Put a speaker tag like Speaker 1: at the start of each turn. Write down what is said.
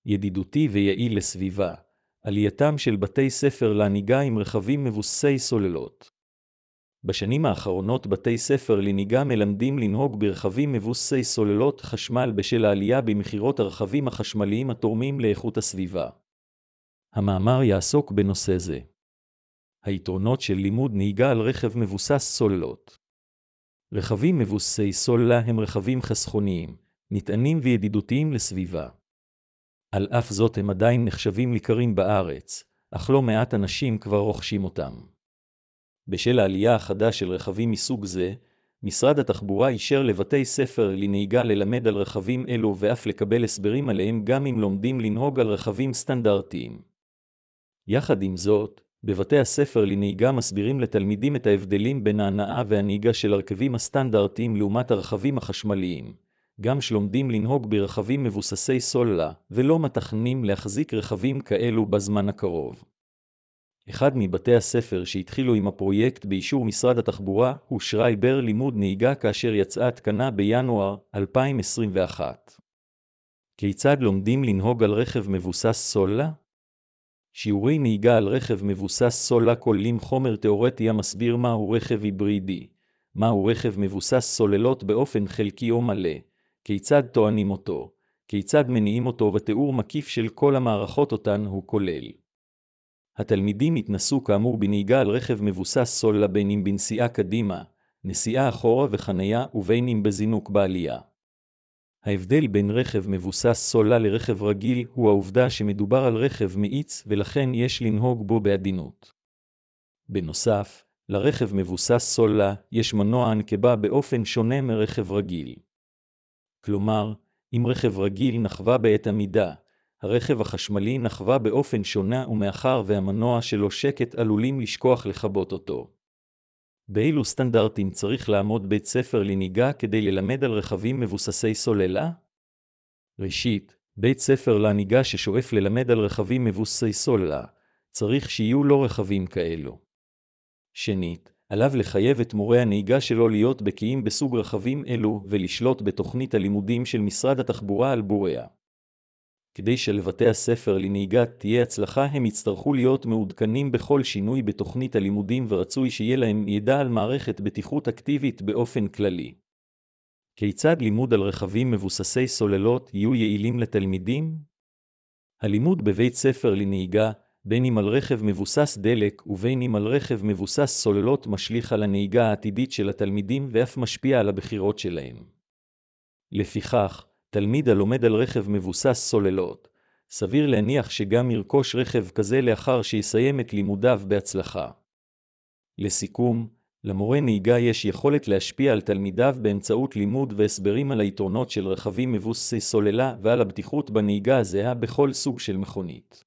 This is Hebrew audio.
Speaker 1: ידידותי ויעיל לסביבה, עלייתם של בתי ספר לנהיגה עם רכבים מבוססי סוללות. בשנים האחרונות בתי ספר לנהיגה מלמדים לנהוג ברכבים מבוססי סוללות חשמל בשל העלייה במחירות הרכבים החשמליים התורמים לאיכות הסביבה. המאמר יעסוק בנושא זה. היתרונות של לימוד נהיגה על רכב מבוסס סוללות. רכבים מבוססי סוללה הם רכבים חסכוניים, נטענים וידידותיים לסביבה. על אף זאת הם עדיין נחשבים יקרים בארץ, אך לא מעט אנשים כבר רוכשים אותם. בשל העלייה החדה של רכבים מסוג זה, משרד התחבורה אישר לבתי ספר לנהיגה ללמד על רכבים אלו ואף לקבל הסברים עליהם גם אם לומדים לנהוג על רכבים סטנדרטיים. יחד עם זאת, בבתי הספר לנהיגה מסבירים לתלמידים את ההבדלים בין ההנעה והנהיגה של הרכבים הסטנדרטיים לעומת הרכבים החשמליים, גם שלומדים לנהוג ברכבים מבוססי סוללה ולא מתכננים להחזיק רכבים כאלו בזמן הקרוב. אחד מבתי הספר שהתחילו עם הפרויקט באישור משרד התחבורה הוא שרייבר לימוד נהיגה כאשר יצאה התקנה בינואר 2021. כיצד לומדים לנהוג על רכב מבוסס סוללה? שיעורי נהיגה על רכב מבוסס סוללה כוללים חומר תיאורטי המסביר מהו רכב היברידי, מהו רכב מבוסס סוללות באופן חלקי או מלא, כיצד טוענים אותו, כיצד מניעים אותו ותיאור מקיף של כל המערכות אותן הוא כולל. התלמידים התנסו כאמור בנהיגה על רכב מבוסס סוללה בין אם בנסיעה קדימה, נסיעה אחורה וחנייה ובין אם בזינוק בעלייה. ההבדל בין רכב מבוסס סוללה לרכב רגיל הוא העובדה שמדובר על רכב מאיץ ולכן יש לנהוג בו בעדינות. בנוסף, לרכב מבוסס סוללה יש מנוע הנקבה באופן שונה מרכב רגיל. כלומר, אם רכב רגיל נחווה בעת עמידה, הרכב החשמלי נחווה באופן שונה ומאחר והמנוע שלו שקט עלולים לשכוח לכבות אותו. באילו סטנדרטים צריך לעמוד בית ספר לנהיגה כדי ללמד על רכבים מבוססי סוללה? ראשית, בית ספר לנהיגה ששואף ללמד על רכבים מבוססי סוללה, צריך שיהיו לו רכבים כאלו. שנית, עליו לחייב את מורי הנהיגה שלו להיות בקיאים בסוג רכבים אלו ולשלוט בתוכנית הלימודים של משרד התחבורה על בוריה. כדי שלבתי הספר לנהיגה תהיה הצלחה הם יצטרכו להיות מעודכנים בכל שינוי בתוכנית הלימודים ורצוי שיהיה להם ידע על מערכת בטיחות אקטיבית באופן כללי. כיצד לימוד על רכבים מבוססי סוללות יהיו יעילים לתלמידים? הלימוד בבית ספר לנהיגה, בין אם על רכב מבוסס דלק ובין אם על רכב מבוסס סוללות משליך על הנהיגה העתידית של התלמידים ואף משפיע על הבחירות שלהם. לפיכך, תלמיד הלומד על רכב מבוסס סוללות, סביר להניח שגם ירכוש רכב כזה לאחר שיסיים את לימודיו בהצלחה. לסיכום, למורה נהיגה יש יכולת להשפיע על תלמידיו באמצעות לימוד והסברים על היתרונות של רכבים מבוססי סוללה ועל הבטיחות בנהיגה הזהה בכל סוג של מכונית.